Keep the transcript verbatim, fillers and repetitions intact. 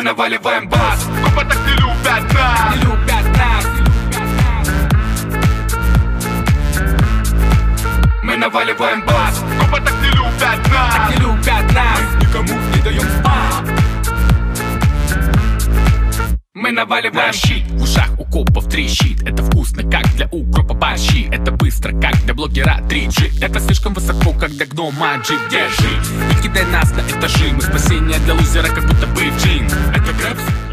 наваливаем бас. Копа так не любят нас, не любят нас. Мы наваливаем бас. Копа так не любят нас, так не любят нас. Мы никому не даем спать. Мы наваливаем щит. В ушах у копов трещит. Это вкусно, как для укропа борщи. Это быстро, как для блогера три джи. Это слишком высоко, как для гнома джип. Держи и кидай нас на этажи. Мы спасение для лузера, как будто бы джин. Это грэпс.